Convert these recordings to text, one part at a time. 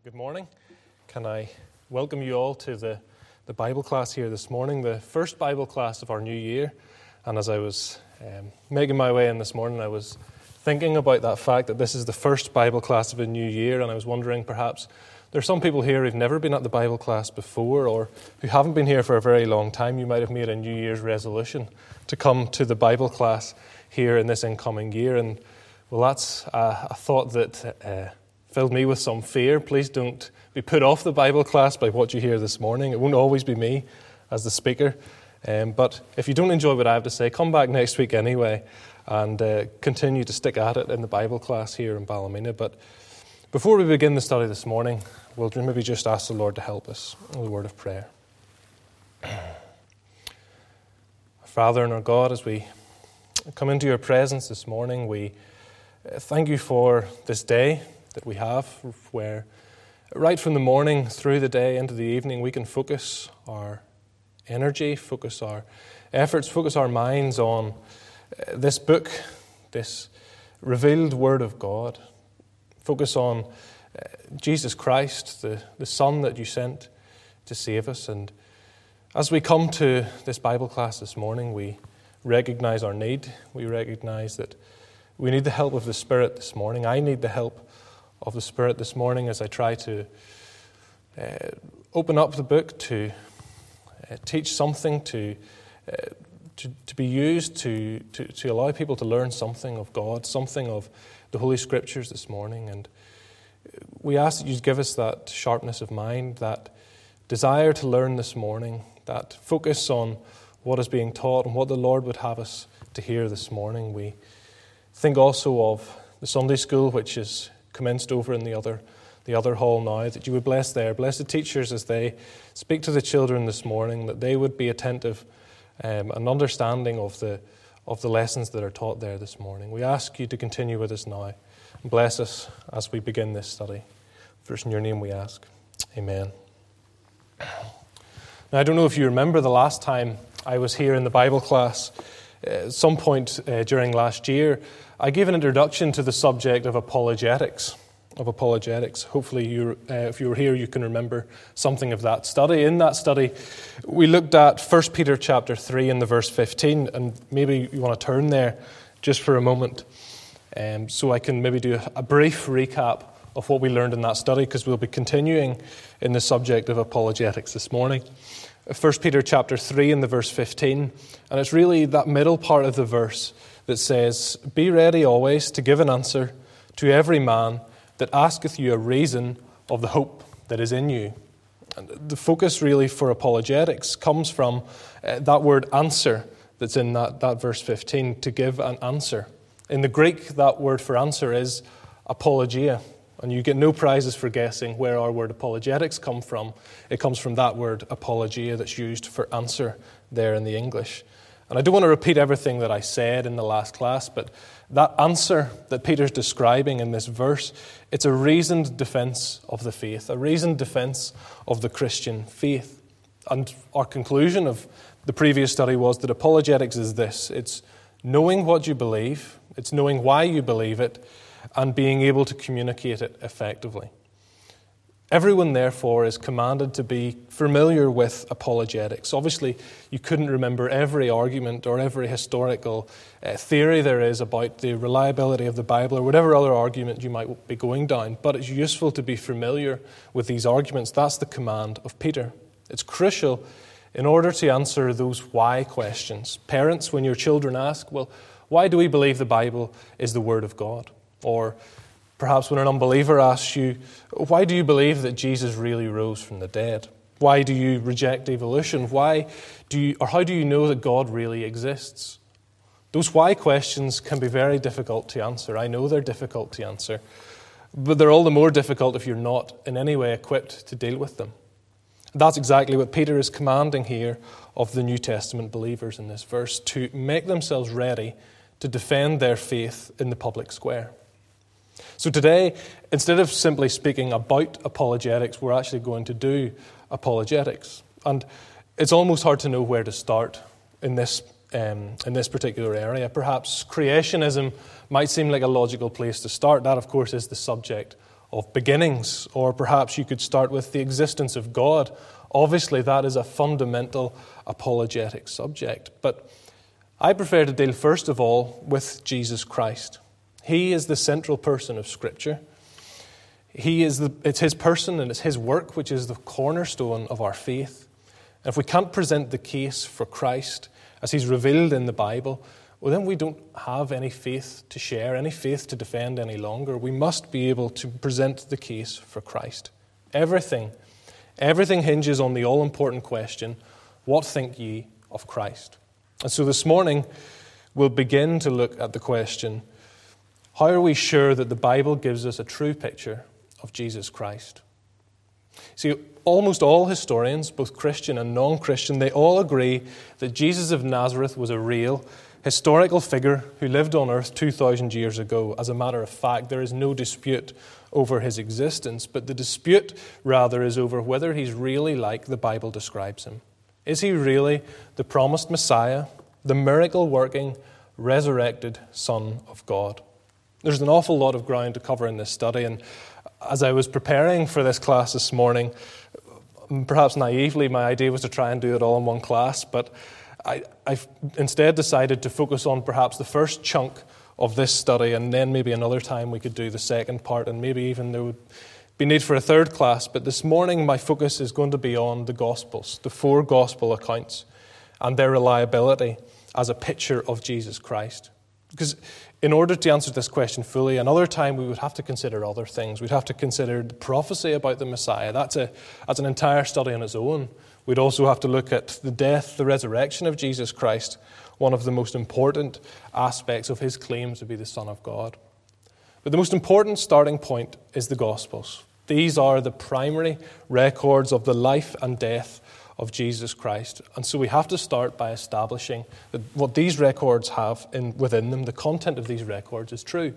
Good morning. Can I welcome you all to the Bible class here this morning, the first Bible class of our new year. And as I was making my way in this morning, I was thinking about that fact that this is the first Bible class of a new year, and I was wondering perhaps there's some people here who've never been at the Bible class before or who haven't been here for a very long time. You might have made a New Year's resolution to come to the Bible class here in this incoming year, and well, that's a thought that filled me with some fear. Please don't be put off the Bible class by what you hear this morning. It won't always be me as the speaker. But if you don't enjoy what I have to say, come back next week anyway and continue to stick at it in the Bible class here in Ballymena. But before we begin the study this morning, we'll maybe just ask the Lord to help us in the word of prayer. Father and our God, as we come into your presence this morning, we thank you for this day that we have, where right from the morning through the day into the evening we can focus our energy, focus our efforts, focus our minds on this book, this revealed Word of God. Focus on Jesus Christ, the Son that you sent to save us. And as we come to this Bible class this morning, we recognize our need. We recognize that we need the help of the Spirit this morning. I need the help of the Spirit this morning as I try to open up the book, to teach something, to be used to allow people to learn something of God, something of the Holy Scriptures this morning. And we ask that you give us that sharpness of mind, that desire to learn this morning, that focus on what is being taught and what the Lord would have us to hear this morning. We think also of the Sunday school, which is commenced over in the other hall now, that you would bless the teachers as they speak to the children this morning, that they would be attentive and understanding of the lessons that are taught there this morning. We ask you to continue with us now and bless us as we begin this study. First in your name we ask. Amen. Now, I don't know if you remember the last time I was here in the Bible class. At some point during last year, I gave an introduction to the subject of apologetics. Hopefully, if you were here, you can remember something of that study. In that study, we looked at 1 Peter chapter 3 and the verse 15, and maybe you want to turn there just for a moment, so I can maybe do a brief recap of what we learned in that study, because we'll be continuing in the subject of apologetics this morning. 1 Peter chapter 3 and the verse 15, and it's really that middle part of the verse that says, "Be ready always to give an answer to every man that asketh you a reason of the hope that is in you." And the focus really for apologetics comes from that word answer that's in that verse 15, to give an answer. In the Greek, that word for answer is apologia. And you get no prizes for guessing where our word apologetics come from. It comes from that word apologia that's used for answer there in the English. And I don't want to repeat everything that I said in the last class, but that answer that Peter's describing in this verse, it's a reasoned defense of the faith, a reasoned defense of the Christian faith. And our conclusion of the previous study was that apologetics is this: it's knowing what you believe, it's knowing why you believe it, and being able to communicate it effectively. Everyone, therefore, is commanded to be familiar with apologetics. Obviously, you couldn't remember every argument or every historical theory there is about the reliability of the Bible or whatever other argument you might be going down, but it's useful to be familiar with these arguments. That's the command of Peter. It's crucial in order to answer those why questions. Parents, when your children ask, well, why do we believe the Bible is the Word of God? Or perhaps when an unbeliever asks you, why do you believe that Jesus really rose from the dead? Why do you reject evolution? How do you know that God really exists? Those why questions can be very difficult to answer. I know they're difficult to answer, but they're all the more difficult if you're not in any way equipped to deal with them. That's exactly what Peter is commanding here of the New Testament believers in this verse, to make themselves ready to defend their faith in the public square. So today, instead of simply speaking about apologetics, we're actually going to do apologetics. And it's almost hard to know where to start in this particular area. Perhaps creationism might seem like a logical place to start. That, of course, is the subject of beginnings, or perhaps you could start with the existence of God. Obviously, that is a fundamental apologetic subject. But I prefer to deal first of all with Jesus Christ. He is the central person of Scripture. It's His person and it's His work which is the cornerstone of our faith. And if we can't present the case for Christ as He's revealed in the Bible, well, then we don't have any faith to share, any faith to defend any longer. We must be able to present the case for Christ. Everything hinges on the all-important question, what think ye of Christ? And so this morning, we'll begin to look at the question, how are we sure that the Bible gives us a true picture of Jesus Christ? See, almost all historians, both Christian and non-Christian, they all agree that Jesus of Nazareth was a real, historical figure who lived on earth 2,000 years ago. As a matter of fact, there is no dispute over his existence, but the dispute, rather, is over whether he's really like the Bible describes him. Is he really the promised Messiah, the miracle-working, resurrected Son of God? There's an awful lot of ground to cover in this study, and as I was preparing for this class this morning, perhaps naively, my idea was to try and do it all in one class, but I've instead decided to focus on perhaps the first chunk of this study, and then maybe another time we could do the second part, and maybe even there would be need for a third class. But this morning my focus is going to be on the Gospels, the 4 Gospel accounts, and their reliability as a picture of Jesus Christ. Because in order to answer this question fully, another time we would have to consider other things. We'd have to consider the prophecy about the Messiah. That's an entire study on its own. We'd also have to look at the death, the resurrection of Jesus Christ, one of the most important aspects of his claim to be the Son of God. But the most important starting point is the Gospels. These are the primary records of the life and death of Jesus Christ. And so we have to start by establishing that what these records have within them, the content of these records, is true.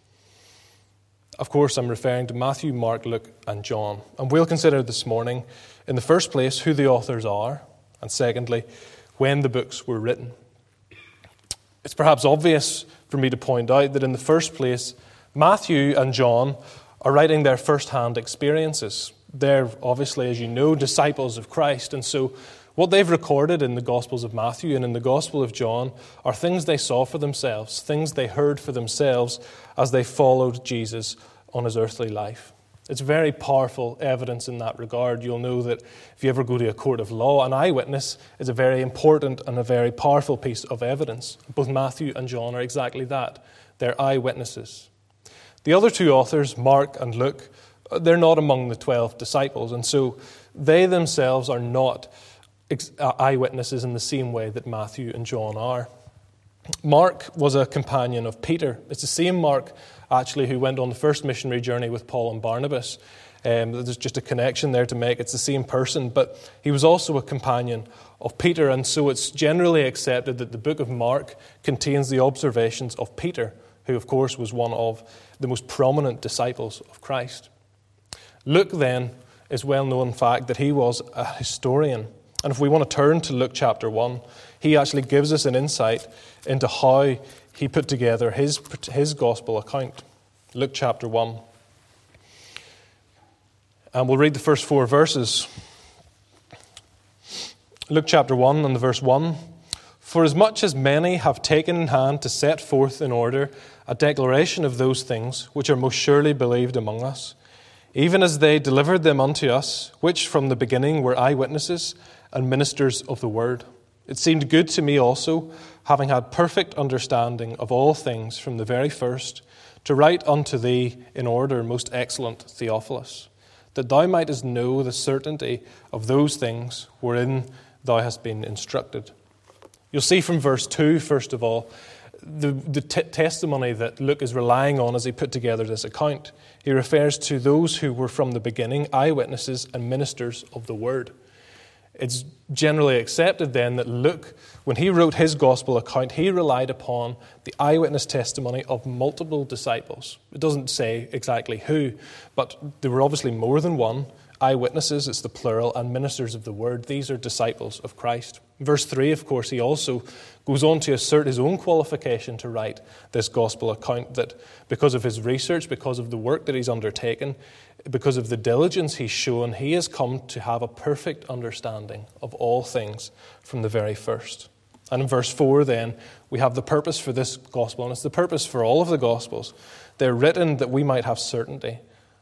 Of course, I'm referring to Matthew, Mark, Luke, and John. And we'll consider this morning, in the first place, who the authors are, and secondly, when the books were written. It's perhaps obvious for me to point out that in the first place, Matthew and John are writing their first-hand experiences. They're obviously, as you know, disciples of Christ, and so what they've recorded in the Gospels of Matthew and in the Gospel of John are things they saw for themselves, things they heard for themselves as they followed Jesus on his earthly life. It's very powerful evidence in that regard. You'll know that if you ever go to a court of law, an eyewitness is a very important and a very powerful piece of evidence. Both Matthew and John are exactly that. They're eyewitnesses. The other 2 authors, Mark and Luke, they're not among the 12 disciples, and so they themselves are not eyewitnesses in the same way that Matthew and John are. Mark was a companion of Peter. It's the same Mark, actually, who went on the first missionary journey with Paul and Barnabas. There's just a connection there to make. It's the same person, but he was also a companion of Peter, and so it's generally accepted that the book of Mark contains the observations of Peter, who, of course, was one of the most prominent disciples of Christ. Luke, then, is well known fact that he was a historian. And if we want to turn to Luke chapter 1, he actually gives us an insight into how he put together his gospel account. Luke chapter 1. And we'll read the first 4 verses. Luke chapter 1 and the verse 1. For as much as many have taken in hand to set forth in order a declaration of those things which are most surely believed among us, even as they delivered them unto us, which from the beginning were eyewitnesses and ministers of the word. It seemed good to me also, having had perfect understanding of all things from the very first, to write unto thee in order, most excellent Theophilus, that thou mightest know the certainty of those things wherein thou hast been instructed. You'll see from verse 2, first of all, the testimony that Luke is relying on as he put together this account. He refers to those who were from the beginning eyewitnesses and ministers of the word. It's generally accepted then that Luke, when he wrote his gospel account, he relied upon the eyewitness testimony of multiple disciples. It doesn't say exactly who, but there were obviously more than one. Eyewitnesses, it's the plural, and ministers of the word. These are disciples of Christ. Verse 3, of course, he also goes on to assert his own qualification to write this gospel account, that because of his research, because of the work that he's undertaken, because of the diligence he's shown, he has come to have a perfect understanding of all things from the very first. And in verse 4 then, we have the purpose for this gospel, and it's the purpose for all of the gospels. They're written that we might have certainty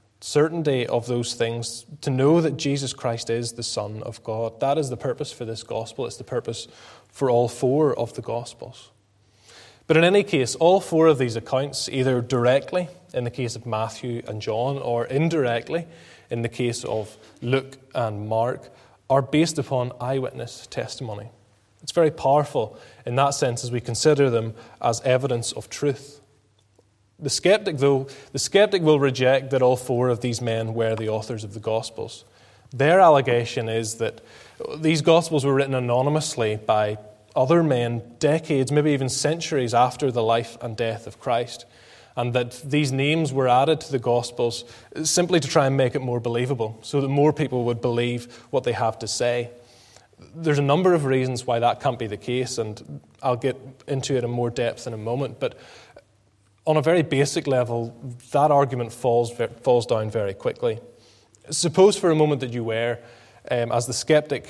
of those things, to know that Jesus Christ is the Son of God. That is the purpose for this gospel. It's the purpose for all four of the gospels. But in any case, all four of these accounts, either directly, in the case of Matthew and John, or indirectly, in the case of Luke and Mark, are based upon eyewitness testimony. It's very powerful in that sense as we consider them as evidence of truth. The skeptic will reject that all four of these men were the authors of the Gospels. Their allegation is that these Gospels were written anonymously by other men decades, maybe even centuries after the life and death of Christ, and that these names were added to the Gospels simply to try and make it more believable, so that more people would believe what they have to say. There's a number of reasons why that can't be the case, and I'll get into it in more depth in a moment, but on a very basic level, that argument falls down very quickly. Suppose for a moment that you were, as the skeptic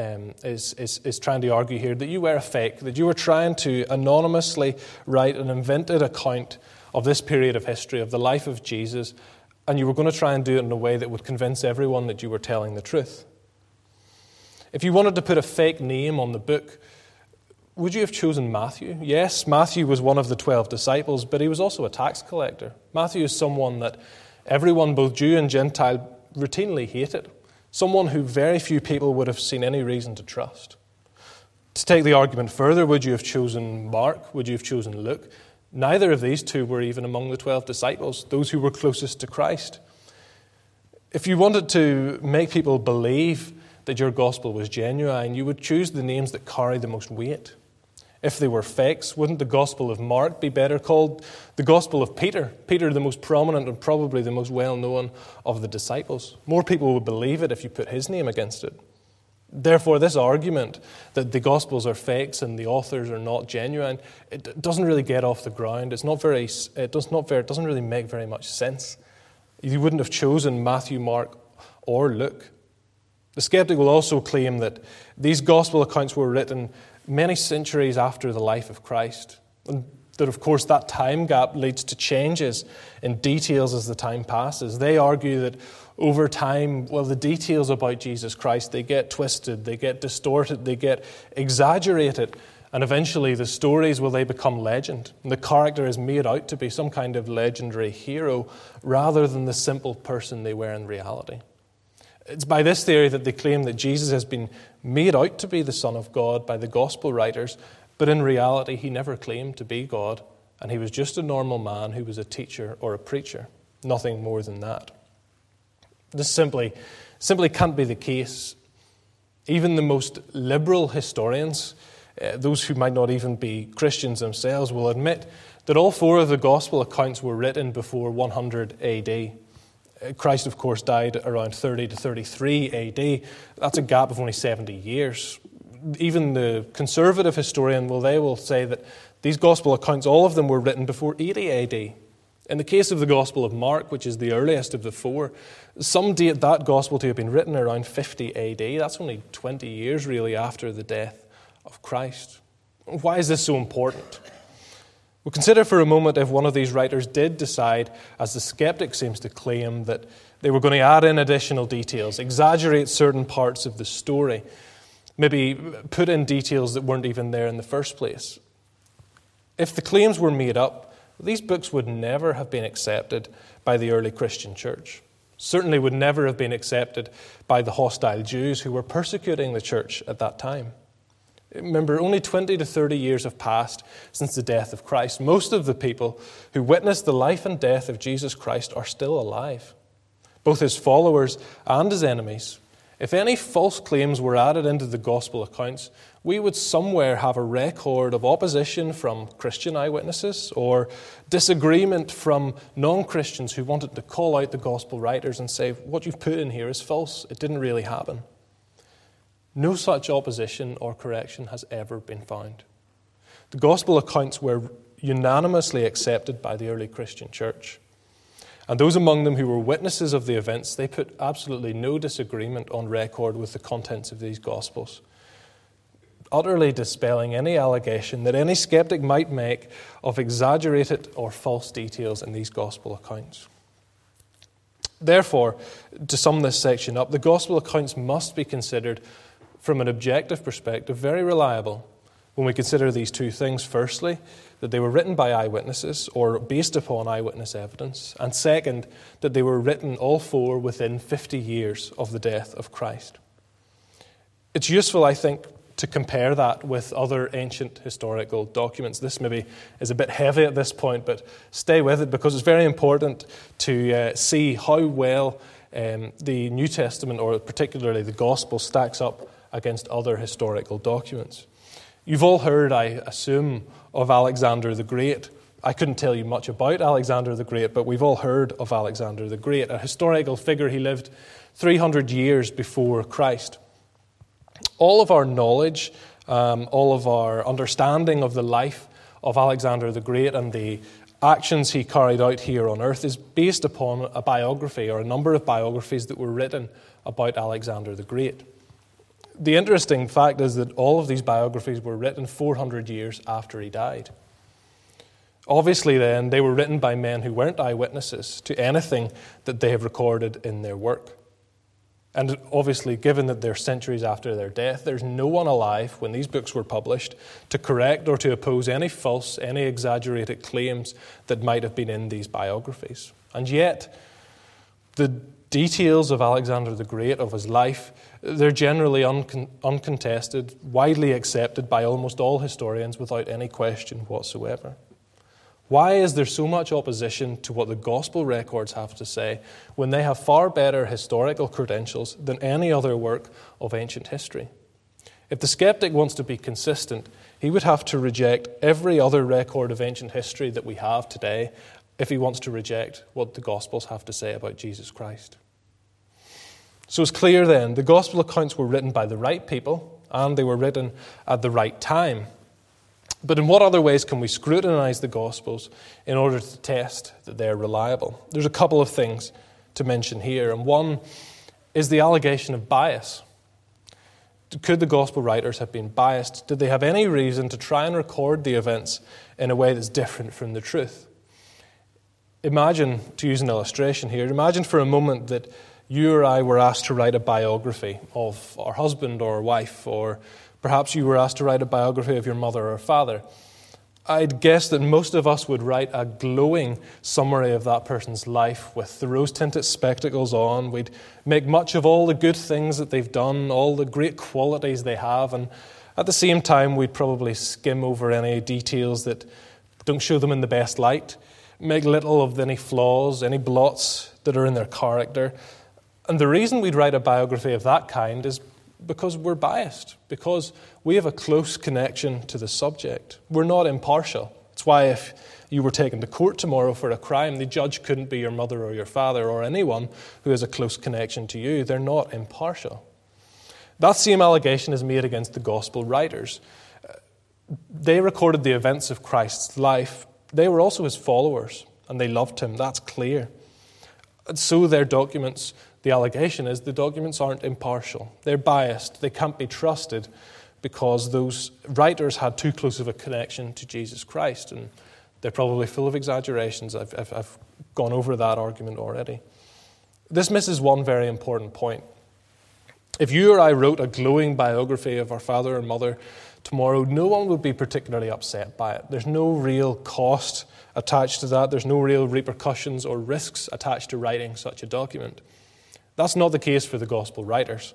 is trying to argue here, that you were a fake, that you were trying to anonymously write an invented account of this period of history, of the life of Jesus, and you were going to try and do it in a way that would convince everyone that you were telling the truth. If you wanted to put a fake name on the book, would you have chosen Matthew? Yes, Matthew was one of the 12 disciples, but he was also a tax collector. Matthew is someone that everyone, both Jew and Gentile, routinely hated. Someone who very few people would have seen any reason to trust. To take the argument further, would you have chosen Mark? Would you have chosen Luke? Neither of these two were even among the 12 disciples, those who were closest to Christ. If you wanted to make people believe that your gospel was genuine, you would choose the names that carry the most weight. If they were fakes, wouldn't the Gospel of Mark be better called the Gospel of Peter? Peter, the most prominent and probably the most well-known of the disciples. More people would believe it if you put his name against it. Therefore, this argument that the Gospels are fakes and the authors are not genuine, it doesn't really get off the ground. It doesn't really make very much sense. You wouldn't have chosen Matthew, Mark, or Luke. The skeptic will also claim that these Gospel accounts were written many centuries after the life of Christ, and that, of course, that time gap leads to changes in details as the time passes. They argue that over time, the details about Jesus Christ, they get twisted, they get distorted, they get exaggerated, and eventually the stories, they become legend. And the character is made out to be some kind of legendary hero rather than the simple person they were in reality. It's by this theory that they claim that Jesus has been made out to be the Son of God by the gospel writers, but in reality he never claimed to be God, and he was just a normal man who was a teacher or a preacher, nothing more than that. This simply can't be the case. Even the most liberal historians, those who might not even be Christians themselves, will admit that all four of the gospel accounts were written before 100 AD. Christ, of course, died around 30 to 33 AD. That's a gap of only 70 years. Even the conservative historian, they will say that these gospel accounts, all of them were written before 80 AD. In the case of the Gospel of Mark, which is the earliest of the four, some date that gospel to have been written around 50 AD. That's only 20 years, really, after the death of Christ. Why is this so important? Well, consider for a moment if one of these writers did decide, as the skeptic seems to claim, that they were going to add in additional details, exaggerate certain parts of the story, maybe put in details that weren't even there in the first place. If the claims were made up, these books would never have been accepted by the early Christian church. Certainly would never have been accepted by the hostile Jews who were persecuting the church at that time. Remember, only 20 to 30 years have passed since the death of Christ. Most of the people who witnessed the life and death of Jesus Christ are still alive. Both his followers and his enemies. If any false claims were added into the gospel accounts, we would somewhere have a record of opposition from Christian eyewitnesses or disagreement from non-Christians who wanted to call out the gospel writers and say, what you've put in here is false. It didn't really happen. No such opposition or correction has ever been found. The gospel accounts were unanimously accepted by the early Christian church. And those among them who were witnesses of the events, they put absolutely no disagreement on record with the contents of these Gospels, utterly dispelling any allegation that any skeptic might make of exaggerated or false details in these Gospel accounts. Therefore, to sum this section up, the Gospel accounts must be considered from an objective perspective very reliable when we consider these two things. Firstly, that they were written by eyewitnesses or based upon eyewitness evidence. And second, that they were written all four within 50 years of the death of Christ. It's useful, I think, to compare that with other ancient historical documents. This maybe is a bit heavy at this point, but stay with it because it's very important to see how well the New Testament, or particularly the Gospel, stacks up against other historical documents. You've all heard, I assume, of Alexander the Great. I couldn't tell you much about Alexander the Great, but we've all heard of Alexander the Great, a historical figure. He lived 300 years before Christ. All of our knowledge, all of our understanding of the life of Alexander the Great and the actions he carried out here on earth is based upon a biography or a number of biographies that were written about Alexander the Great. The interesting fact is that all of these biographies were written 400 years after he died. Obviously then, they were written by men who weren't eyewitnesses to anything that they have recorded in their work. And obviously, given that they're centuries after their death, there's no one alive when these books were published to correct or to oppose any false, any exaggerated claims that might have been in these biographies. And yet, the details of Alexander the Great, of his life, they're generally uncontested, widely accepted by almost all historians without any question whatsoever. Why is there so much opposition to what the gospel records have to say when they have far better historical credentials than any other work of ancient history? If the skeptic wants to be consistent, he would have to reject every other record of ancient history that we have today if he wants to reject what the Gospels have to say about Jesus Christ. So it's clear then, the Gospel accounts were written by the right people and they were written at the right time. But in what other ways can we scrutinize the Gospels in order to test that they're reliable? There's a couple of things to mention here, and one is the allegation of bias. Could the Gospel writers have been biased? Did they have any reason to try and record the events in a way that's different from the truth? Imagine, to use an illustration here, imagine for a moment that you or I were asked to write a biography of our husband or wife, or perhaps you were asked to write a biography of your mother or father. I'd guess that most of us would write a glowing summary of that person's life with the rose-tinted spectacles on. We'd make much of all the good things that they've done, all the great qualities they have, and at the same time we'd probably skim over any details that don't show them in the best light, make little of any flaws, any blots that are in their character. And the reason we'd write a biography of that kind is because we're biased, because we have a close connection to the subject. We're not impartial. It's why if you were taken to court tomorrow for a crime, the judge couldn't be your mother or your father or anyone who has a close connection to you. They're not impartial. That same allegation is made against the gospel writers. They recorded the events of Christ's life. They were also his followers, and they loved him. That's clear. And so their documents, the allegation is the documents aren't impartial. They're biased. They can't be trusted because those writers had too close of a connection to Jesus Christ, and they're probably full of exaggerations. I've gone over that argument already. This misses one very important point. If you or I wrote a glowing biography of our father or mother tomorrow, no one would be particularly upset by it. There's no real cost attached to that. There's no real repercussions or risks attached to writing such a document. That's not the case for the gospel writers.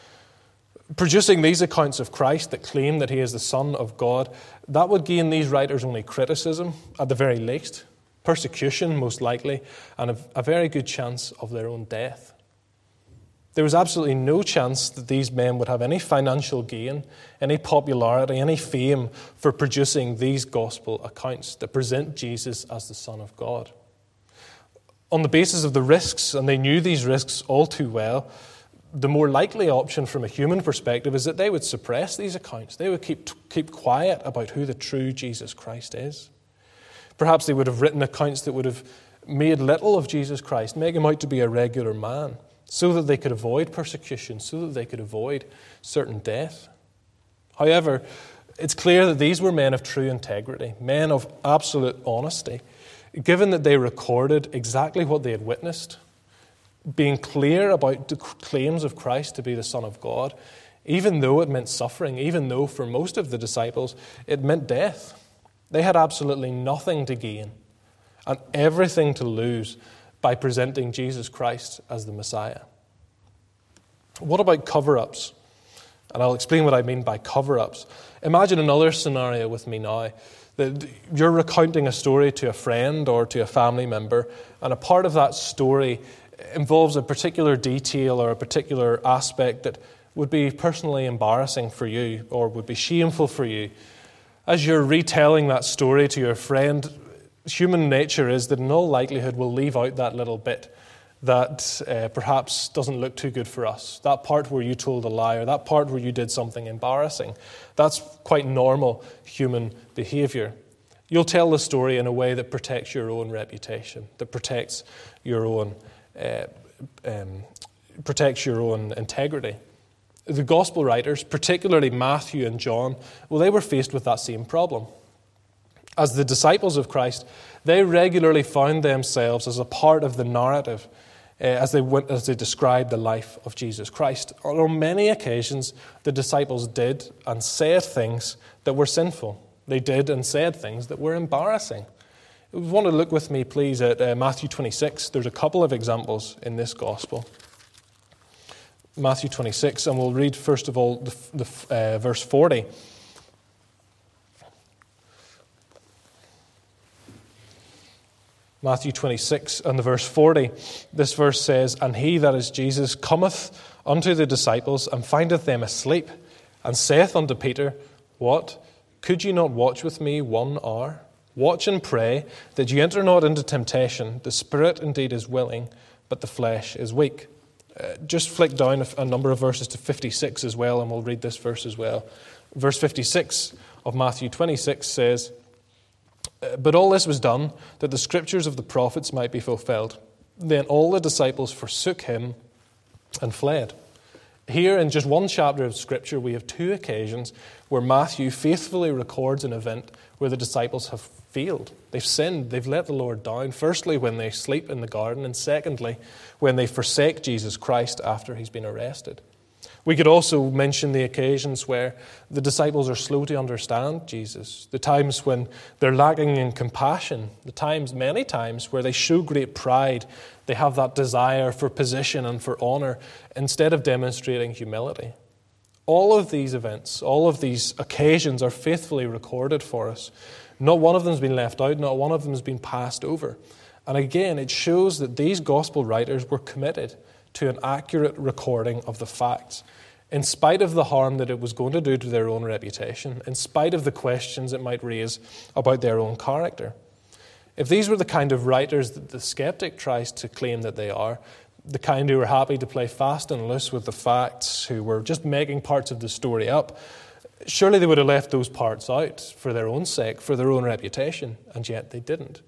Producing these accounts of Christ that claim that he is the Son of God, that would gain these writers only criticism, at the very least, persecution most likely, and a very good chance of their own death. There was absolutely no chance that these men would have any financial gain, any popularity, any fame for producing these gospel accounts that present Jesus as the Son of God. On the basis of the risks, and they knew these risks all too well, the more likely option from a human perspective is that they would suppress these accounts. They would keep quiet about who the true Jesus Christ is. Perhaps they would have written accounts that would have made little of Jesus Christ, make him out to be a regular man, so that they could avoid persecution, so that they could avoid certain death. However, it's clear that these were men of true integrity, men of absolute honesty, given that they recorded exactly what they had witnessed, being clear about the claims of Christ to be the Son of God, even though it meant suffering, even though for most of the disciples it meant death. They had absolutely nothing to gain and everything to lose by presenting Jesus Christ as the Messiah. What about cover-ups? And I'll explain what I mean by cover-ups. Imagine another scenario with me now, that you're recounting a story to a friend or to a family member, and a part of that story involves a particular detail or a particular aspect that would be personally embarrassing for you or would be shameful for you. As you're retelling that story to your friend, human nature is that in all likelihood we'll leave out that little bit that perhaps doesn't look too good for us. That part where you told a lie, or that part where you did something embarrassing. That's quite normal human behavior. You'll tell the story in a way that protects your own reputation, that protects your own integrity. The gospel writers, particularly Matthew and John, well, they were faced with that same problem. As the disciples of Christ, they regularly found themselves as a part of the narrative as they described the life of Jesus Christ. On many occasions, the disciples did and said things that were sinful. They did and said things that were embarrassing. If you want to look with me, please, at Matthew 26. There's a couple of examples in this gospel. Matthew 26, and we'll read first of all the verse 40. Matthew 26 and the verse 40, this verse says, "And he, that is Jesus, cometh unto the disciples, and findeth them asleep, and saith unto Peter, What? Could ye not watch with me 1 hour? Watch and pray, that ye enter not into temptation. The spirit indeed is willing, but the flesh is weak." Just flick down a number of verses to 56 as well, and we'll read this verse as well. Verse 56 of Matthew 26 says, "But all this was done, that the scriptures of the prophets might be fulfilled. Then all the disciples forsook him and fled." Here, in just one chapter of Scripture, we have 2 occasions where Matthew faithfully records an event where the disciples have failed. They've sinned. They've let the Lord down. Firstly, when they sleep in the garden, and secondly, when they forsake Jesus Christ after he's been arrested. We could also mention the occasions where the disciples are slow to understand Jesus, the times when they're lacking in compassion, many times, where they show great pride. They have that desire for position and for honor instead of demonstrating humility. All of these events, all of these occasions are faithfully recorded for us. Not one of them has been left out, not one of them has been passed over. And again, it shows that these gospel writers were committed to an accurate recording of the facts, in spite of the harm that it was going to do to their own reputation, in spite of the questions it might raise about their own character. If these were the kind of writers that the skeptic tries to claim that they are, the kind who are happy to play fast and loose with the facts, who were just making parts of the story up, surely they would have left those parts out for their own sake, for their own reputation, and yet they didn't.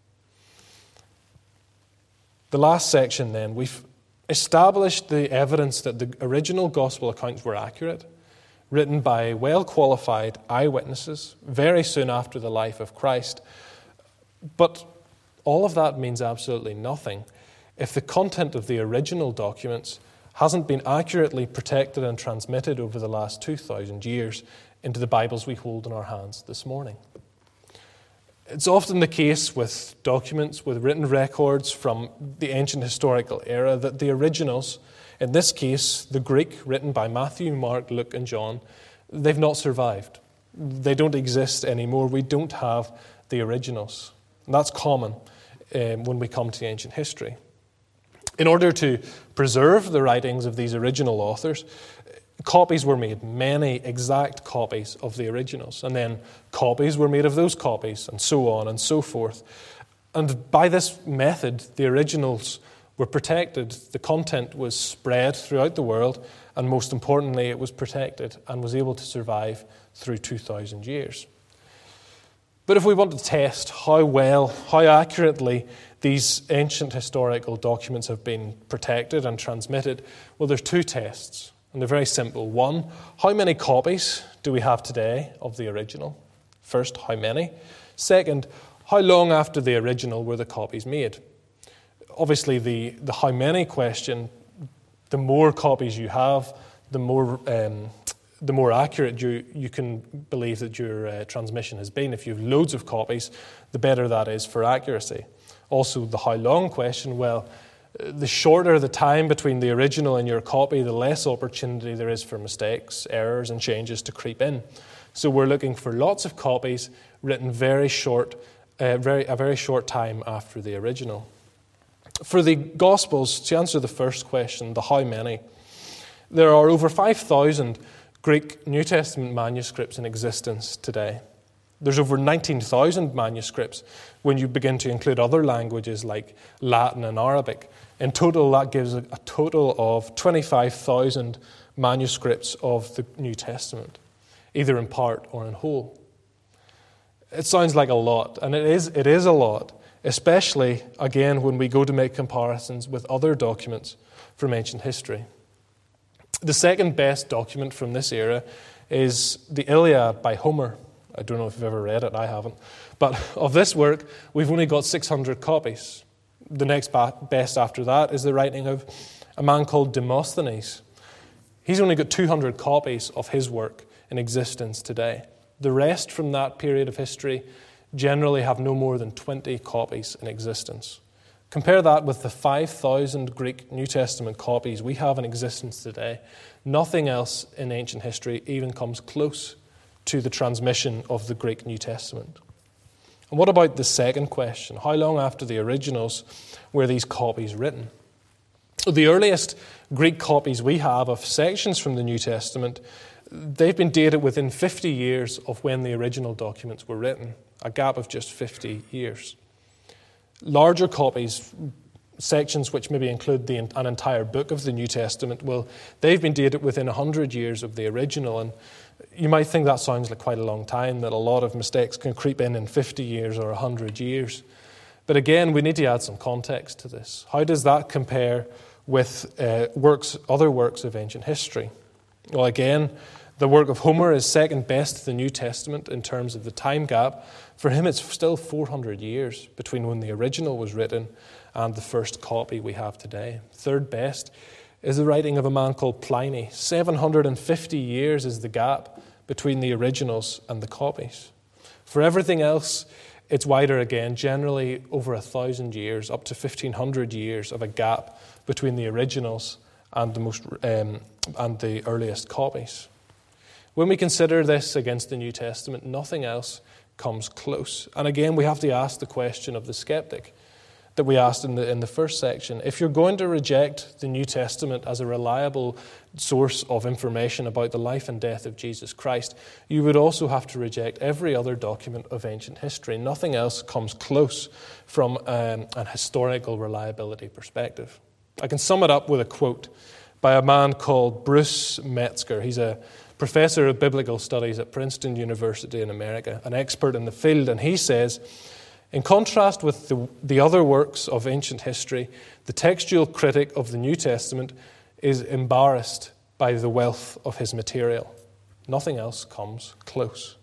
The last section then, we've established the evidence that the original gospel accounts were accurate, written by well-qualified eyewitnesses very soon after the life of Christ. But all of that means absolutely nothing if the content of the original documents hasn't been accurately protected and transmitted over the last 2,000 years into the Bibles we hold in our hands this morning. It's often the case with documents, with written records from the ancient historical era, that the originals, in this case, the Greek written by Matthew, Mark, Luke, and John, they've not survived. They don't exist anymore. We don't have the originals. And that's common when we come to ancient history. In order to preserve the writings of these original authors, copies were made, many exact copies of the originals, and then copies were made of those copies, and so on and so forth. And by this method, the originals were protected, the content was spread throughout the world, and most importantly, it was protected and was able to survive through 2,000 years. But if we want to test how well, how accurately these ancient historical documents have been protected and transmitted, well, there's two tests, and they're very simple. One, how many copies do we have today of the original? First, how many? Second, how long after the original were the copies made? Obviously, the how many question, the more copies you have, the more accurate you can believe that your transmission has been. If you have loads of copies, the better that is for accuracy. Also, the how long question, well, the shorter the time between the original and your copy, the less opportunity there is for mistakes, errors, and changes to creep in. So we're looking for lots of copies written a very short time after the original. For the Gospels, to answer the first question, the how many, there are over 5,000 Greek New Testament manuscripts in existence today. There's over 19,000 manuscripts when you begin to include other languages like Latin and Arabic. In total, that gives a total of 25,000 manuscripts of the New Testament, either in part or in whole. It sounds like a lot, and it is a lot, especially, again, when we go to make comparisons with other documents from ancient history. The second best document from this era is the Iliad by Homer. I don't know if you've ever read it, I haven't. But of this work, we've only got 600 copies. The next best after that is the writing of a man called Demosthenes. He's only got 200 copies of his work in existence today. The rest from that period of history generally have no more than 20 copies in existence. Compare that with the 5,000 Greek New Testament copies we have in existence today. Nothing else in ancient history even comes close to the transmission of the Greek New Testament. And what about the second question? How long after the originals were these copies written? The earliest Greek copies we have of sections from the New Testament, they've been dated within 50 years of when the original documents were written, a gap of just 50 years. Larger copies, sections which maybe include an entire book of the New Testament, well, they've been dated within 100 years of the original, and you might think that sounds like quite a long time, that a lot of mistakes can creep in 50 years or 100 years. But again, we need to add some context to this. How does that compare with other works of ancient history? Well, again, the work of Homer is second best to the New Testament in terms of the time gap. For him, it's still 400 years between when the original was written and the first copy we have today. Third best is the writing of a man called Pliny. 750 years is the gap between the originals and the copies. For everything else, it's wider again, generally over 1,000 years, up to 1,500 years of a gap between the originals and the earliest copies. When we consider this against the New Testament, nothing else comes close. And again, we have to ask the question of the skeptic that we asked in the first section. If you're going to reject the New Testament as a reliable source of information about the life and death of Jesus Christ, you would also have to reject every other document of ancient history. Nothing else comes close from an historical reliability perspective. I can sum it up with a quote by a man called Bruce Metzger. He's a professor of biblical studies at Princeton University in America, an expert in the field, and he says, in contrast with the other works of ancient history, the textual critic of the New Testament is embarrassed by the wealth of his material. Nothing else comes close.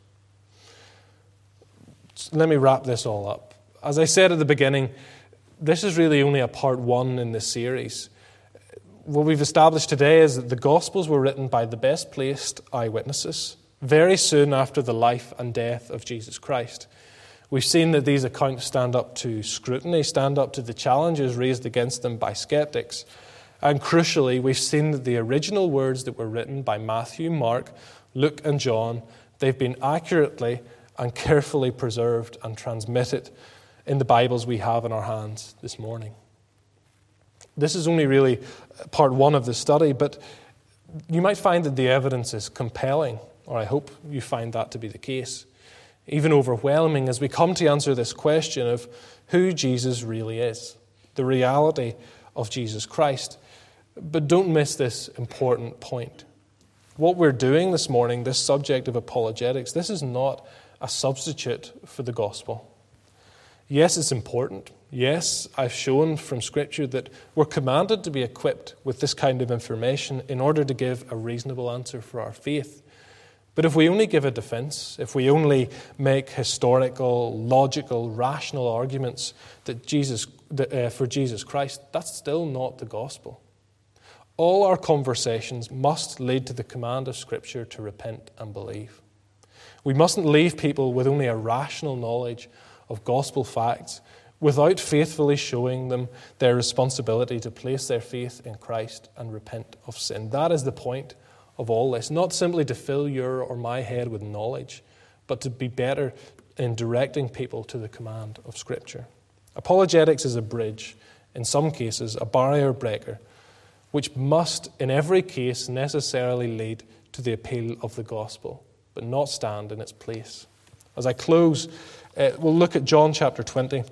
Let me wrap this all up. As I said at the beginning, this is really only a part one in this series. What we've established today is that the Gospels were written by the best placed eyewitnesses very soon after the life and death of Jesus Christ. We've seen that these accounts stand up to scrutiny, stand up to the challenges raised against them by skeptics. And crucially, we've seen that the original words that were written by Matthew, Mark, Luke, and John, they've been accurately and carefully preserved and transmitted in the Bibles we have in our hands this morning. This is only really part one of the study, but you might find that the evidence is compelling, or I hope you find that to be the case, even overwhelming as we come to answer this question of who Jesus really is, the reality of Jesus Christ. But don't miss this important point. What we're doing this morning, this subject of apologetics, this is not a substitute for the gospel. Yes, it's important. Yes, I've shown from Scripture that we're commanded to be equipped with this kind of information in order to give a reasonable answer for our faith. But if we only give a defense, if we only make historical, logical, rational arguments for Jesus Christ, that's still not the gospel. All our conversations must lead to the command of Scripture to repent and believe. We mustn't leave people with only a rational knowledge of gospel facts without faithfully showing them their responsibility to place their faith in Christ and repent of sin. That is the point of all this, not simply to fill your or my head with knowledge, but to be better in directing people to the command of Scripture. Apologetics is a bridge, in some cases a barrier breaker, which must in every case necessarily lead to the appeal of the gospel, but not stand in its place. As I close, we'll look at John chapter 20.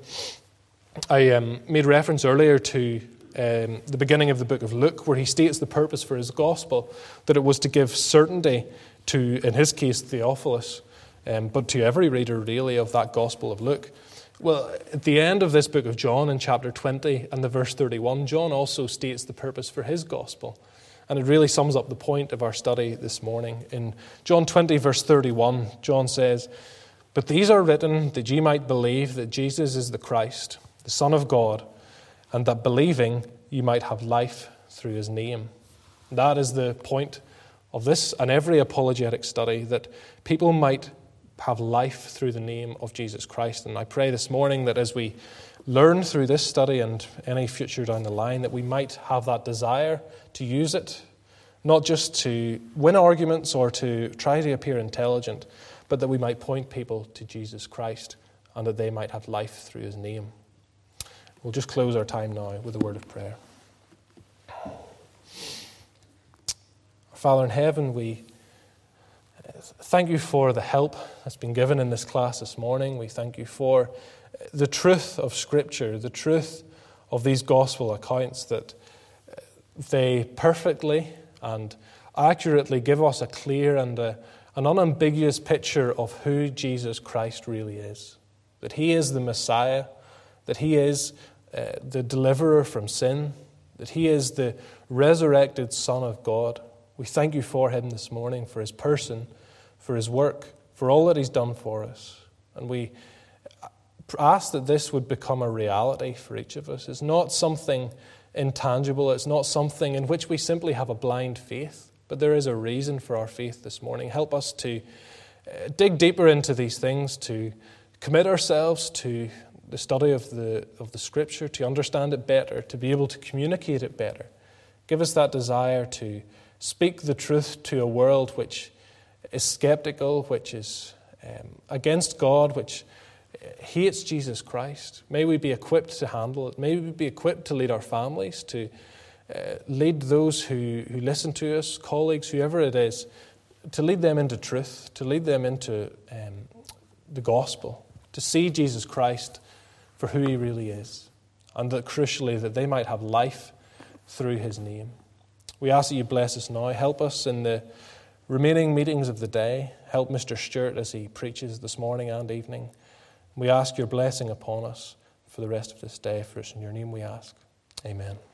I made reference earlier to the beginning of the book of Luke, where he states the purpose for his gospel, that it was to give certainty to, in his case, Theophilus, but to every reader, really, of that gospel of Luke. Well, at the end of this book of John, in chapter 20 and the verse 31, John also states the purpose for his gospel. And it really sums up the point of our study this morning. In John 20, verse 31, John says, "But these are written that ye might believe that Jesus is the Christ, the Son of God, and that believing ye might have life through his name." That is the point of this and every apologetic study, that people might have life through the name of Jesus Christ. And I pray this morning that as we learn through this study and any future down the line, that we might have that desire to use it, not just to win arguments or to try to appear intelligent, but that we might point people to Jesus Christ and that they might have life through his name. We'll just close our time now with a word of prayer. Father in heaven, we thank you for the help that's been given in this class this morning. We thank you for the truth of Scripture, the truth of these gospel accounts, that they perfectly and accurately give us a clear and an unambiguous picture of who Jesus Christ really is. That he is the Messiah, that he is the deliverer from sin, that he is the resurrected Son of God. We thank you for him this morning, for his person, for his work, for all that he's done for us. And we ask that this would become a reality for each of us. It's not something intangible. It's not something in which we simply have a blind faith, but there is a reason for our faith this morning. Help us to dig deeper into these things, to commit ourselves to the study of the Scripture, to understand it better, to be able to communicate it better. Give us that desire to speak the truth to a world which is skeptical, which is against God, which hates Jesus Christ. May we be equipped to handle it. May we be equipped to lead our families, to lead those who listen to us, colleagues, whoever it is, to lead them into truth, to lead them into the gospel, to see Jesus Christ for who he really is, and that crucially that they might have life through his name. We ask that you bless us now. Help us in the remaining meetings of the day. Help Mr. Stewart as he preaches this morning and evening. We ask your blessing upon us for the rest of this day. For us in your name we ask. Amen.